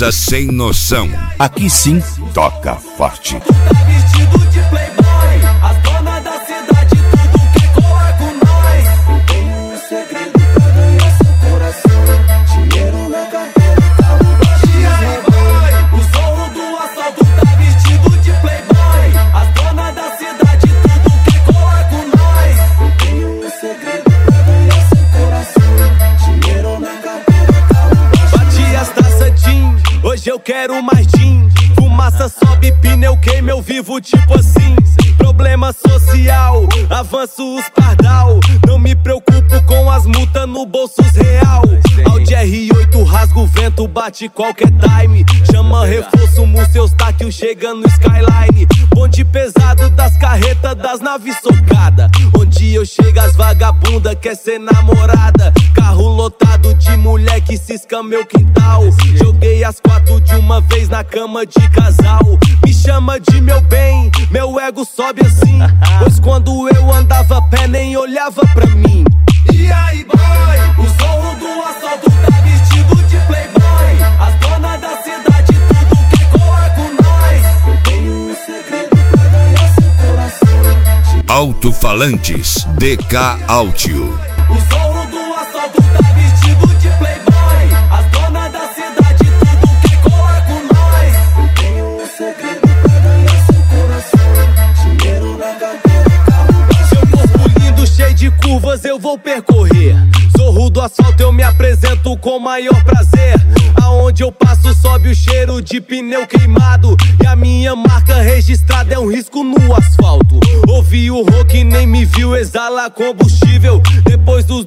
Cabeça sem noção. Aqui sim toca forte. Tá vestido de playboy, as donas da cidade tudo quer colar com nós. Eu tenho um segredo pra ganhar seu coração. Dinheiro na carteira, carro baixo. E aí boy, o zorro do assalto tá vestido de playboy, as donas da cidade tudo quer colar com nós. Eu tenho um segredo pra ganhar seu coração. Dinheiro na carteira, carro baixo. Bati as taças Jim, hoje eu quero mais Jim. Fumaça sobe, pneu queima, eu vivo tipo assim. Problema social, avanço os pardal. Não me preocupo com as multas no bolsos real. Audi R8 rasga o vento, bate qualquer time. Chama reforço, Museu Eustáquio chega no Skyline. Bonde pesado das carretas, das naves socada. Onde eu chego as vagabunda quer ser namorada. Carro lotado de mulher que cisca meu quintal. Joguei as 4 de uma vez na cama de casal. Me chama de meu bem, meu ego sobe assim. Pois quando eu andava a pé nem olhava pra mim. E aí boy, o zorro do assalto tá vestido de playboy, as donas da cidade tudo quer colar com nós. Eu tenho um segredo pra ganhar seu coração. Alto-falantes DK Audio. O zorro do assalto tá vestido de playboy, as donas da cidade tudo quer colar com nós. Eu tenho um segredo pra ganhar seu coração. Dinheiro na carteira, carro baixo. Seu corpo lindo, cheio de curvas, eu vou percorrer. Zorro do asfalto, eu me apresento com maior prazer. Aonde eu passo sobe o cheiro de pneu queimado. E a minha marca registrada é um risco no asfalto. Ouvi o rock, nem me viu, exala combustível. Depois dos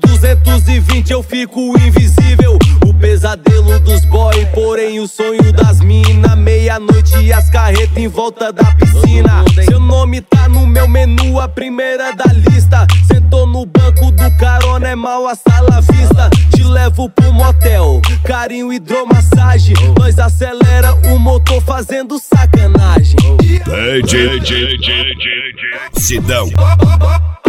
220 eu fico invisível. O pesadelo dos boy, porém o sonho das mina. Meia-noite e as carretas em volta da piscina. Seu nome tá no meu menu, a primeira da lista. Sentou no banco do carona, é mal a sala vista. Te levo pro motel, carinho, hidromassagem. Nós acelera o motor fazendo sacanagem. Sidão.